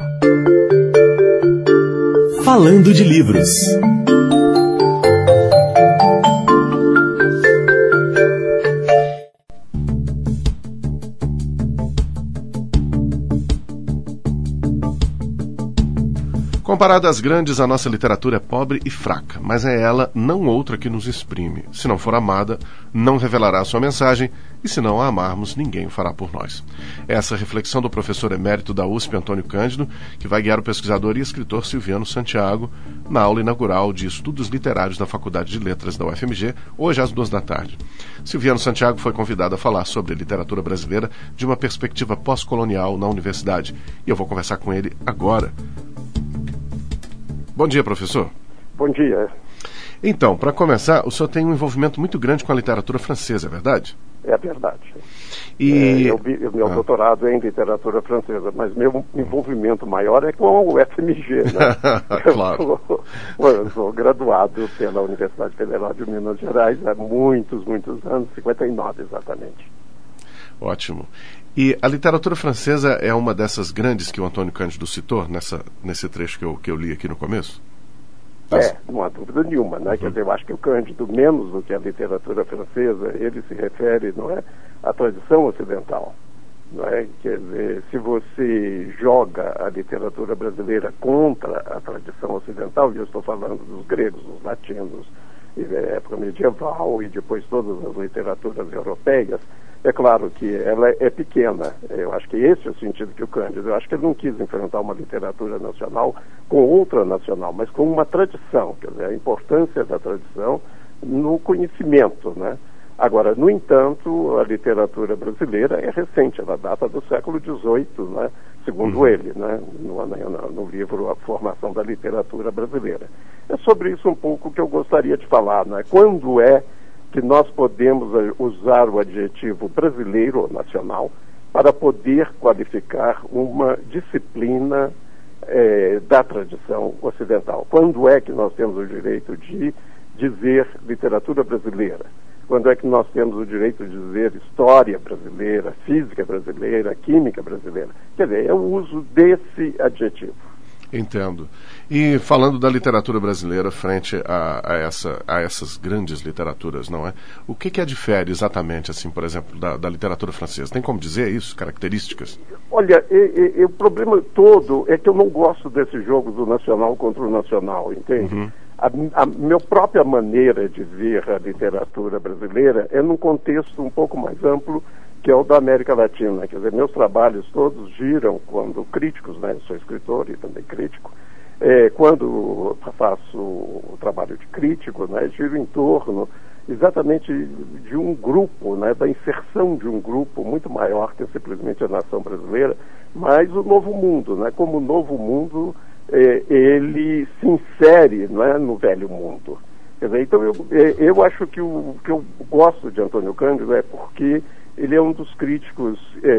Falando de livros. Comparada às grandes, a nossa literatura é pobre e fraca, mas é ela, não outra, que nos exprime. Se não for amada, não revelará a sua mensagem, e se não a amarmos, ninguém o fará por nós. Essa é a reflexão do professor emérito da USP, Antônio Cândido, que vai guiar o pesquisador e escritor Silviano Santiago na aula inaugural de Estudos Literários da Faculdade de Letras da UFMG, hoje às 14h. Silviano Santiago foi convidado a falar sobre literatura brasileira de uma perspectiva pós-colonial na universidade, e eu vou conversar com ele agora. Bom dia, professor. Bom dia. Então, para começar, o senhor tem um envolvimento muito grande com a literatura francesa, é verdade? É verdade. Meu doutorado é em literatura francesa, mas meu envolvimento maior é com o FMG, né? Claro. Eu sou graduado pela Universidade Federal de Minas Gerais há muitos anos, 59 exatamente. Ótimo. E a literatura francesa é uma dessas grandes que o Antônio Cândido citou nesse trecho que eu li aqui no começo? Não há dúvida nenhuma, né? Quer dizer, eu acho que o Cândido, menos do que a literatura francesa, ele se refere, não é, à tradição ocidental, não é? Quer dizer, se você joga a literatura brasileira contra a tradição ocidental, e eu estou falando dos gregos, dos latinos, época medieval e depois todas as literaturas europeias, é claro que ela é pequena. Eu acho que esse é o sentido que o Cândido... Eu acho que ele não quis enfrentar uma literatura nacional com outra nacional, mas com uma tradição, quer dizer, a importância da tradição no conhecimento, né? Agora, no entanto, a literatura brasileira é recente, ela data do século XVIII, né? Segundo ele, né? No livro A Formação da Literatura Brasileira. É sobre isso um pouco que eu gostaria de falar, né? Quando é que nós podemos usar o adjetivo brasileiro ou nacional para poder qualificar uma disciplina da tradição ocidental? Quando é que nós temos o direito de dizer literatura brasileira? Quando é que nós temos o direito de dizer história brasileira, física brasileira, química brasileira? Quer dizer, é o uso desse adjetivo. Entendo. E falando da literatura brasileira frente a essas grandes literaturas, não é? O que a difere exatamente, assim, por exemplo, da literatura francesa? Tem como dizer isso? Características? Olha, o problema todo é que eu não gosto desse jogo do nacional contra o nacional, entende? Uhum. A minha própria maneira de ver a literatura brasileira é num contexto um pouco mais amplo, que é o da América Latina. Quer dizer, meus trabalhos todos giram, quando críticos, né, eu sou escritor e também crítico, quando faço o trabalho de crítico, né, giro em torno exatamente de um grupo, né, da inserção de um grupo muito maior que simplesmente a nação brasileira, mas o novo mundo, né, como o novo mundo ele se insere, né, no velho mundo. Quer dizer, então eu acho que o que eu gosto de Antônio Cândido é porque ele é um dos críticos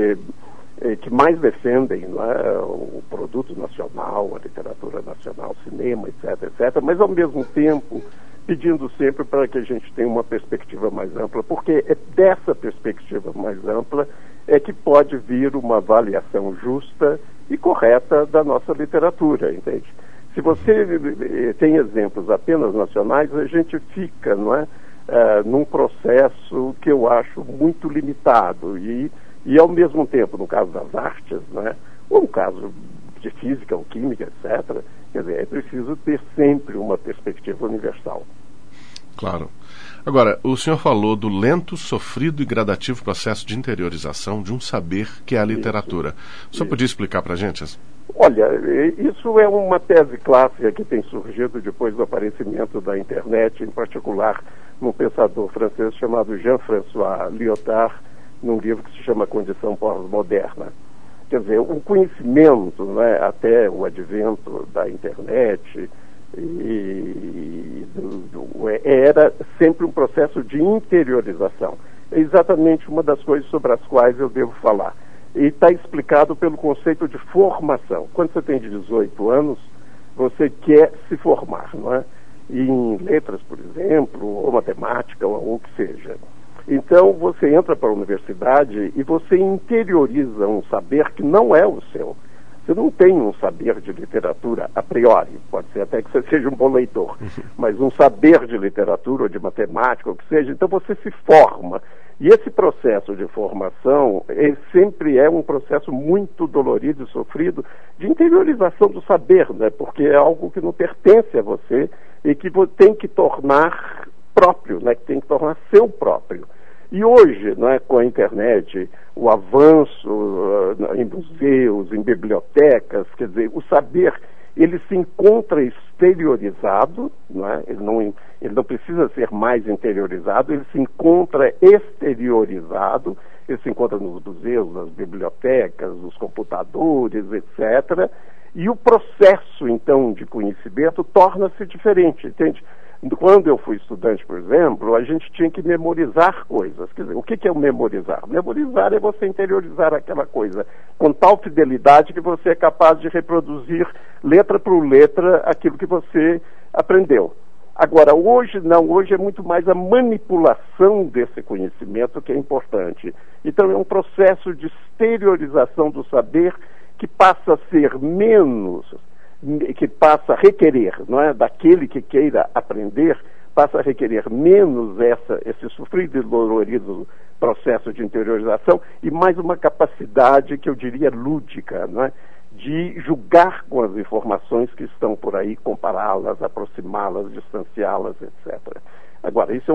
que mais defendem, não é, o produto nacional, a literatura nacional, cinema, etc., mas ao mesmo tempo pedindo sempre para que a gente tenha uma perspectiva mais ampla, porque é dessa perspectiva mais ampla é que pode vir uma avaliação justa e correta da nossa literatura, entende? Se você tem exemplos apenas nacionais, a gente fica, não é, num processo que eu acho muito limitado e ao mesmo tempo, no caso das artes, né, ou no caso de física ou química, etc., quer dizer, é preciso ter sempre uma perspectiva universal. Claro. Agora, o senhor falou do lento, sofrido e gradativo processo de interiorização de um saber que é a literatura. O senhor podia explicar para a gente? Olha, isso é uma tese clássica que tem surgido depois do aparecimento da internet, em particular num pensador francês chamado Jean-François Lyotard, num livro que se chama Condição Pós-Moderna. Quer dizer, o conhecimento, né, até o advento da internet, era sempre um processo de interiorização. É exatamente uma das coisas sobre as quais eu devo falar. E está explicado pelo conceito de formação. Quando você tem 18 anos, você quer se formar, não é? Em letras, por exemplo, ou matemática, ou o que seja. Então, você entra para a universidade e você interioriza um saber que não é o seu. Você não tem um saber de literatura a priori, pode ser até que você seja um bom leitor, mas um saber de literatura ou de matemática, ou o que seja, então você se forma. E esse processo de formação sempre é um processo muito dolorido e sofrido de interiorização do saber, né? Porque é algo que não pertence a você e que você tem que tornar próprio, né? Que tem que tornar seu próprio. E hoje, né, com a internet, o avanço em museus, em bibliotecas, quer dizer, o saber, ele se encontra exteriorizado, né? Ele não precisa ser mais interiorizado, ele se encontra exteriorizado, ele se encontra nos museus, nas bibliotecas, nos computadores, etc. E o processo, então, de conhecimento torna-se diferente, entende? Quando eu fui estudante, por exemplo, a gente tinha que memorizar coisas. Quer dizer, o que é o memorizar? Memorizar é você interiorizar aquela coisa com tal fidelidade que você é capaz de reproduzir letra por letra aquilo que você aprendeu. Agora, hoje não, hoje é muito mais a manipulação desse conhecimento que é importante. Então é um processo de exteriorização do saber que passa a ser menos, que passa a requerer, não é, daquele que queira aprender, passa a requerer menos esse sofrido e dolorido processo de interiorização e mais uma capacidade que eu diria lúdica, não é, de julgar com as informações que estão por aí, compará-las, aproximá-las, distanciá-las, etc. Agora, isso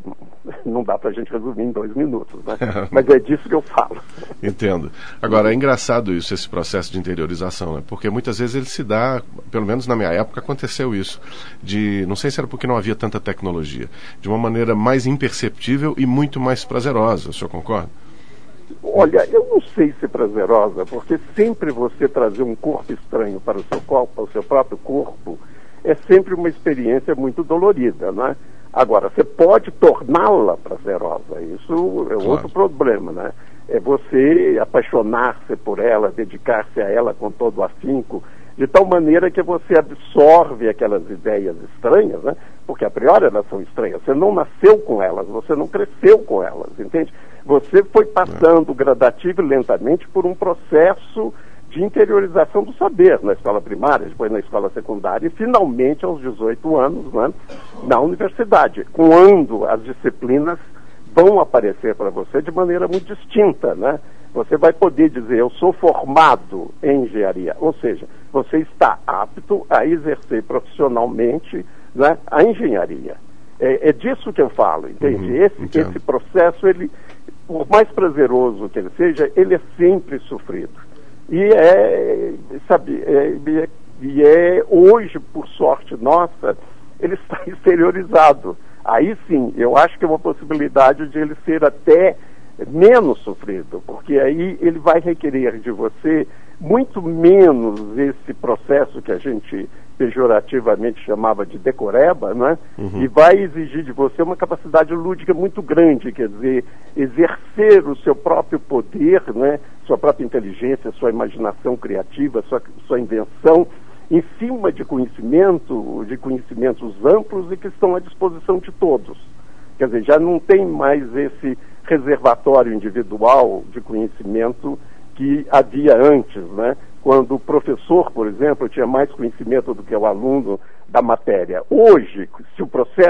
não dá para a gente resumir em 2 minutos, né? Mas é disso que eu falo. Entendo. Agora, é engraçado isso, esse processo de interiorização, né? Porque muitas vezes ele se dá, pelo menos na minha época aconteceu isso, não sei se era porque não havia tanta tecnologia, de uma maneira mais imperceptível e muito mais prazerosa. O senhor concorda? Olha, eu não sei se é prazerosa, porque sempre você trazer um corpo estranho para o seu corpo, para o seu próprio corpo, é sempre uma experiência muito dolorida, né? Agora, você pode torná-la prazerosa, isso é outro problema, né? É você apaixonar-se por ela, dedicar-se a ela com todo o afinco, de tal maneira que você absorve aquelas ideias estranhas, né? Porque a priori elas são estranhas, você não nasceu com elas, você não cresceu com elas, entende? Você foi passando gradativo e lentamente por um processo de interiorização do saber na escola primária, depois na escola secundária e finalmente aos 18 anos, né, na universidade, quando as disciplinas vão aparecer para você de maneira muito distinta, né? Você vai poder dizer, eu sou formado em engenharia, ou seja, você está apto a exercer profissionalmente, né, a engenharia. É disso que eu falo, entende? Esse processo, ele, por mais prazeroso que ele seja, ele é sempre sofrido. E hoje, por sorte nossa, ele está exteriorizado. Aí sim, eu acho que é uma possibilidade de ele ser até menos sofrido, porque aí ele vai requerer de você muito menos esse processo que a gente pejorativamente chamava de decoreba, né? E vai exigir de você uma capacidade lúdica muito grande, quer dizer, exercer o seu próprio poder, né? Sua própria inteligência, sua imaginação criativa, sua invenção, em cima de conhecimentos amplos e que estão à disposição de todos. Quer dizer, já não tem mais esse reservatório individual de conhecimento que havia antes, né? Quando o professor, por exemplo, tinha mais conhecimento do que o aluno da matéria. Hoje, se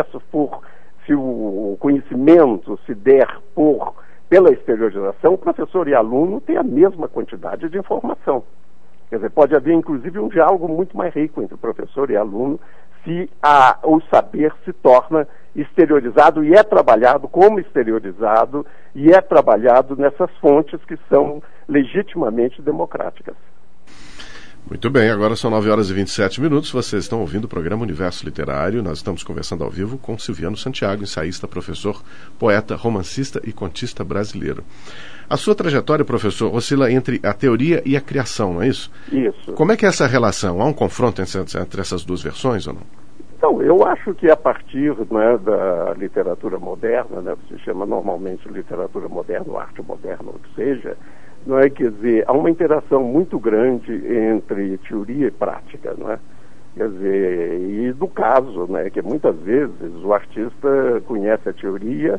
o conhecimento se der pela exteriorização, o professor e aluno têm a mesma quantidade de informação. Quer dizer, pode haver, inclusive, um diálogo muito mais rico entre professor e aluno se o saber se torna exteriorizado e é trabalhado como exteriorizado e é trabalhado nessas fontes que são legitimamente democráticas. Muito bem, agora são 9h27, vocês estão ouvindo o programa Universo Literário, nós estamos conversando ao vivo com Silviano Santiago, ensaísta, professor, poeta, romancista e contista brasileiro. A sua trajetória, professor, oscila entre a teoria e a criação, não é isso? Isso. Como é que é essa relação? Há um confronto entre essas duas versões ou não? Então, eu acho que a partir, né, da literatura moderna, né, que se chama normalmente literatura moderna, ou arte moderna, ou o que seja, não é, quer dizer, há uma interação muito grande entre teoria e prática, não é? Quer dizer, e no caso, né, que muitas vezes o artista conhece a teoria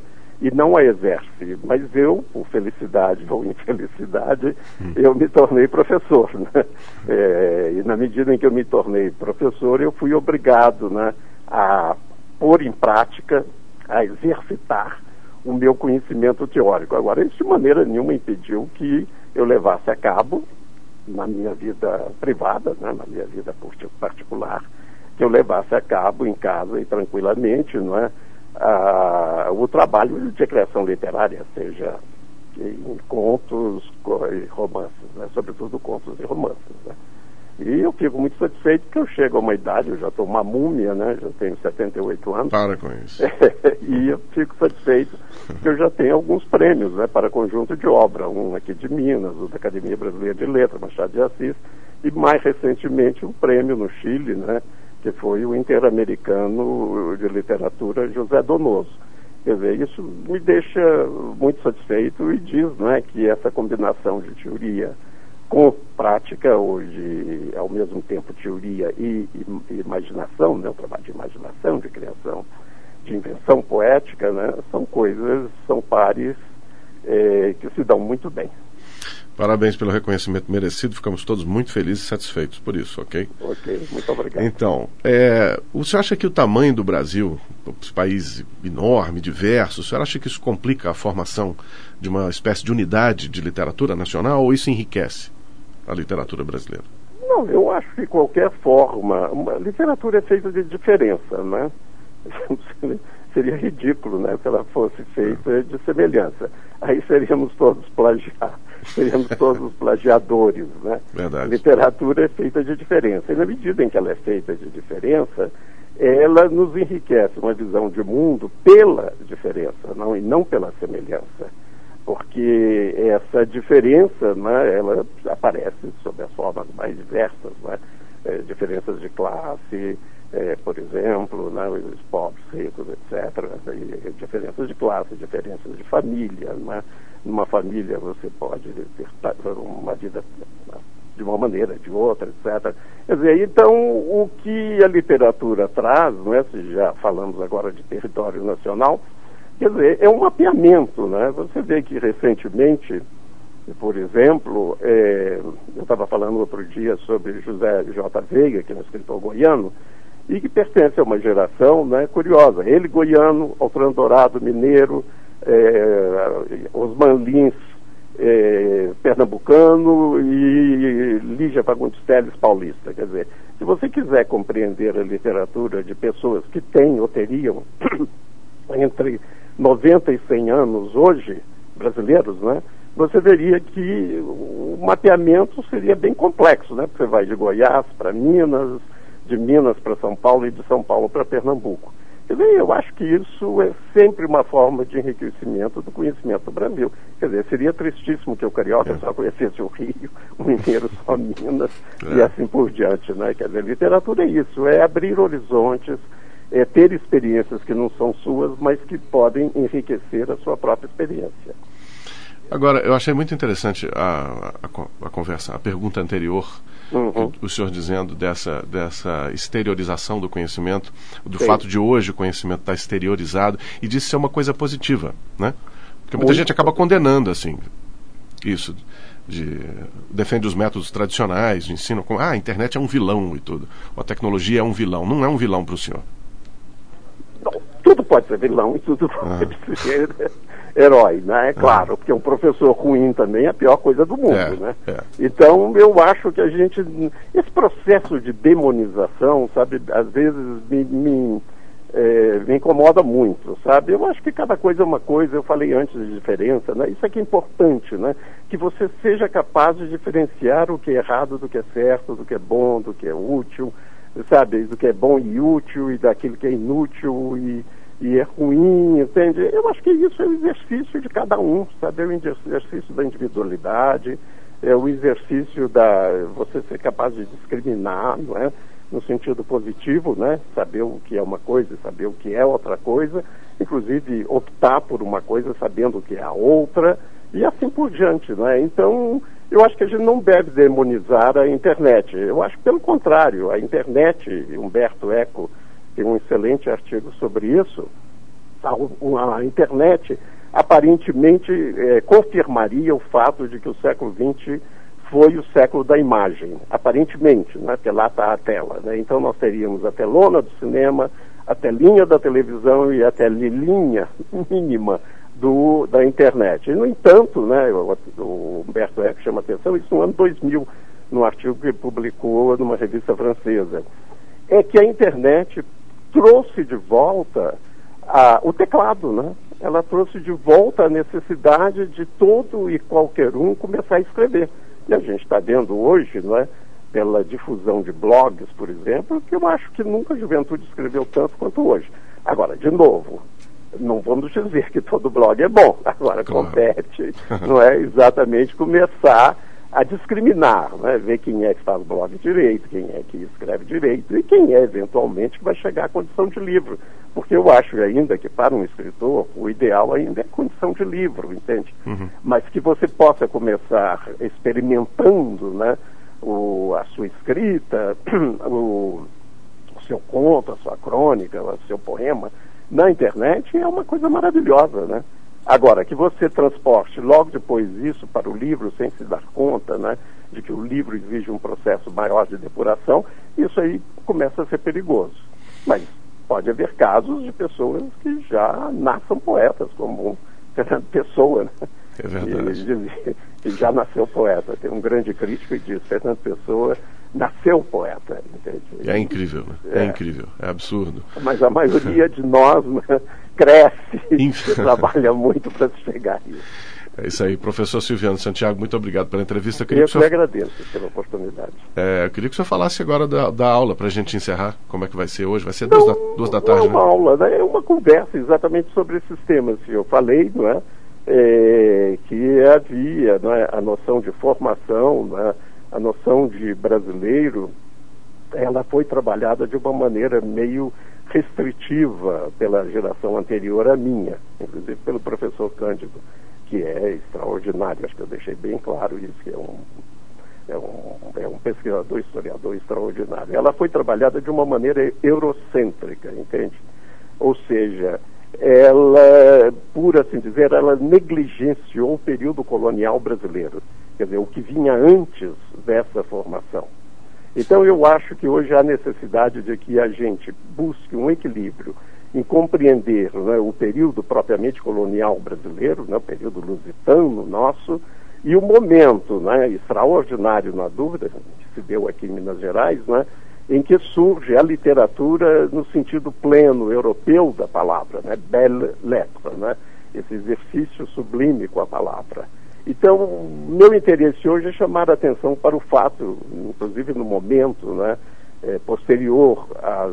e não a exerce. Mas eu, por felicidade ou infelicidade, eu me tornei professor, né? E na medida em que eu me tornei professor, eu fui obrigado, né, a pôr em prática, a exercitar o meu conhecimento teórico. Agora, isso de maneira nenhuma impediu que eu levasse a cabo, na minha vida privada, né, na minha vida particular, que eu levasse a cabo em casa e tranquilamente, não é, o trabalho de criação literária, seja em contos e romances, né, sobretudo contos e romances, né. E eu fico muito satisfeito porque eu chego a uma idade, eu já estou uma múmia, né? Já tenho 78 anos. Para com isso. E eu fico satisfeito porque eu já tenho alguns prêmios, né, para conjunto de obra. Um aqui de Minas, o da Academia Brasileira de Letras, Machado de Assis, e mais recentemente um prêmio no Chile, né, que foi o Interamericano de Literatura José Donoso. Quer dizer, isso me deixa muito satisfeito e diz, né, que essa combinação de teoria com prática, hoje, ao mesmo tempo, teoria e imaginação, né, o trabalho de imaginação, de criação, de invenção poética, né, são coisas, são pares que se dão muito bem. Parabéns pelo reconhecimento merecido, ficamos todos muito felizes e satisfeitos por isso, ok? Ok, muito obrigado. Então, o senhor acha que o tamanho do Brasil, os países enorme, diversos, o senhor acha que isso complica a formação de uma espécie de unidade de literatura nacional ou isso enriquece a literatura brasileira? Não, eu acho que qualquer forma, a literatura é feita de diferença, né? Seria ridículo, né, se ela fosse feita de semelhança. Aí seríamos todos plagiadores, né? Verdade. A literatura é feita de diferença. E na medida em que ela é feita de diferença, ela nos enriquece uma visão de mundo pela diferença, e não pela semelhança. Porque essa diferença, né, ela aparece sob as formas mais diversas, né? Diferenças de classe, por exemplo, né, os pobres, ricos, etc. E diferenças de classe, diferenças de família, né? Numa família você pode ter uma vida de uma maneira, de outra, etc. Quer dizer, então, o que a literatura traz, né, se já falamos agora de território nacional, quer dizer, é um mapeamento, né? Você vê que recentemente, por exemplo, eu estava falando outro dia sobre José J. Veiga, que é um escritor goiano, e que pertence a uma geração, né, curiosa. Ele goiano, Altran Dourado mineiro, Osman Lins pernambucano e Lígia Fagundes Telles paulista. Quer dizer, se você quiser compreender a literatura de pessoas que têm ou teriam entre 90 e 100 anos hoje, brasileiros, né, você veria que o mapeamento seria bem complexo, né? Porque você vai de Goiás para Minas, de Minas para São Paulo e de São Paulo para Pernambuco. Quer dizer, eu acho que isso é sempre uma forma de enriquecimento do conhecimento do Brasil. Quer dizer, seria tristíssimo que o carioca só conhecesse o Rio, o mineiro só Minas e assim por diante, né? Quer dizer, literatura é isso, é abrir horizontes, é ter experiências que não são suas, mas que podem enriquecer a sua própria experiência. Agora, eu achei muito interessante a conversa, a pergunta anterior, o senhor dizendo dessa exteriorização do conhecimento, do Sim. fato de hoje o conhecimento estar exteriorizado, e disso ser uma coisa positiva, né? Porque muita gente acaba condenando, assim, isso, defende os métodos tradicionais de ensino, como, a internet é um vilão e tudo, ou a tecnologia é um vilão. Não é um vilão para o senhor? Não, tudo pode ser vilão e tudo pode ser herói, né? É claro, porque um professor ruim também é a pior coisa do mundo, né? Então, eu acho que esse processo de demonização, sabe, às vezes me incomoda muito, sabe? Eu acho que cada coisa é uma coisa, eu falei antes de diferença, né? Isso é que é importante, né? Que você seja capaz de diferenciar o que é errado do que é certo, do que é bom, do que é útil, sabe? Do que é bom e útil e daquilo que é inútil e é ruim, entende? Eu acho que isso é o exercício de cada um, sabe? É o exercício da individualidade, é o exercício da você ser capaz de discriminar, não é? No sentido positivo, né? Saber o que é uma coisa e saber o que é outra coisa, inclusive optar por uma coisa sabendo o que é a outra, e assim por diante, né? Então, eu acho que a gente não deve demonizar a internet. Eu acho que, pelo contrário, a internet, Humberto Eco tem um excelente artigo sobre isso, a internet aparentemente confirmaria o fato de que o século XX foi o século da imagem, aparentemente, né? Porque lá está a tela, né? Então nós teríamos a telona do cinema, a telinha da televisão e a telinha mínima da internet. E, no entanto, né, o Humberto Eco chama atenção, isso no ano 2000, num artigo que ele publicou numa revista francesa, é que a internet trouxe de volta o teclado, né? Ela trouxe de volta a necessidade de todo e qualquer um começar a escrever. E a gente está vendo hoje, não é, pela difusão de blogs, por exemplo, que eu acho que nunca a juventude escreveu tanto quanto hoje. Agora, de novo, não vamos dizer que todo blog é bom. Agora, claro, compete, não é, exatamente começar a discriminar, né? Ver quem é que faz blog direito, quem é que escreve direito e quem é, eventualmente, que vai chegar à condição de livro. Porque eu acho ainda que, para um escritor, o ideal ainda é condição de livro, entende? Uhum. Mas que você possa começar experimentando, né, a sua escrita, o seu conto, a sua crônica, o seu poema, na internet é uma coisa maravilhosa, né? Agora, que você transporte logo depois isso para o livro sem se dar conta, né, de que o livro exige um processo maior de depuração, isso aí começa a ser perigoso. Mas pode haver casos de pessoas que já nasçam poetas, como Fernando Pessoa, né? É verdade. Ele já nasceu poeta. Tem um grande crítico que diz: Fernando Pessoa nasceu poeta. Entende? É incrível, né? É incrível, é absurdo. Mas a maioria de nós, né, cresce e trabalha muito para chegar a isso. É isso aí. Professor Silviano Santiago, muito obrigado pela entrevista. Eu que agradeço pela oportunidade. Eu queria que o senhor falasse agora da aula, para a gente encerrar. Como é que vai ser hoje? Vai ser duas da tarde, né? Não é uma aula, né? É uma conversa exatamente sobre esses temas que eu falei, não é? Que havia, não é, a noção de formação, né, a noção de brasileiro, ela foi trabalhada de uma maneira meio restritiva pela geração anterior à minha, inclusive pelo professor Cândido, que é extraordinário. Acho que eu deixei bem claro isso, que é um pesquisador, historiador extraordinário. Ela foi trabalhada de uma maneira eurocêntrica, entende? Ou seja, ela, por assim dizer, ela negligenciou o período colonial brasileiro, quer dizer, o que vinha antes dessa formação. Então eu acho que hoje há necessidade de que a gente busque um equilíbrio em compreender, né, o período propriamente colonial brasileiro, né, o período lusitano nosso, e o momento, né, extraordinário, na dúvida, que se deu aqui em Minas Gerais, né, em que surge a literatura no sentido pleno europeu da palavra, né, belle lettre, né, esse exercício sublime com a palavra. Então, meu interesse hoje é chamar a atenção para o fato, inclusive no momento, né, posterior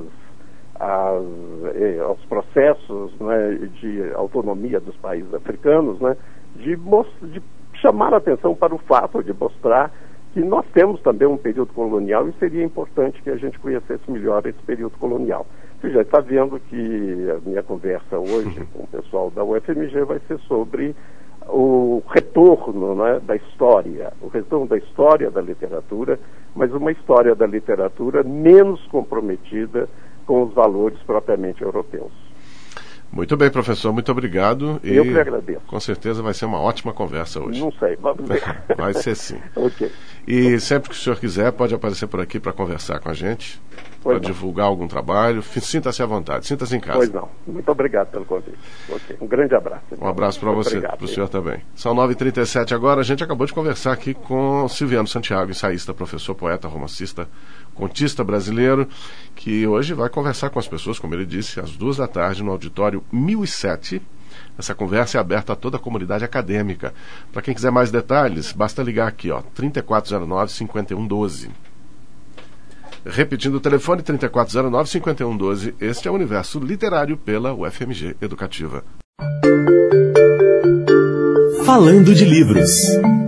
aos processos, né, de autonomia dos países africanos, né, de chamar a atenção para o fato de mostrar que nós temos também um período colonial e seria importante que a gente conhecesse melhor esse período colonial. Você já está vendo que a minha conversa hoje com o pessoal da UFMG vai ser sobre o retorno, né, da história, o retorno da história da literatura, mas uma história da literatura menos comprometida com os valores propriamente europeus. Muito bem, professor, muito obrigado. Eu que agradeço. Com certeza vai ser uma ótima conversa hoje. Não sei, vamos ver. Vai ser sim. Ok. E sempre que o senhor quiser, pode aparecer por aqui para conversar com a gente, para divulgar algum trabalho. Sinta-se à vontade, sinta-se em casa. Pois não. Muito obrigado pelo convite. Okay. Um grande abraço. Um abraço para você, para o senhor também. São 9h37 agora. A gente acabou de conversar aqui com Silviano Santiago, ensaísta, professor, poeta, romancista, contista brasileiro, que hoje vai conversar com as pessoas, como ele disse, às 2 da tarde no auditório 1007. Essa conversa é aberta a toda a comunidade acadêmica. Para quem quiser mais detalhes, basta ligar aqui, 3409-5112. Repetindo o telefone, 3409-5112. Este é o Universo Literário pela UFMG Educativa. Falando de livros.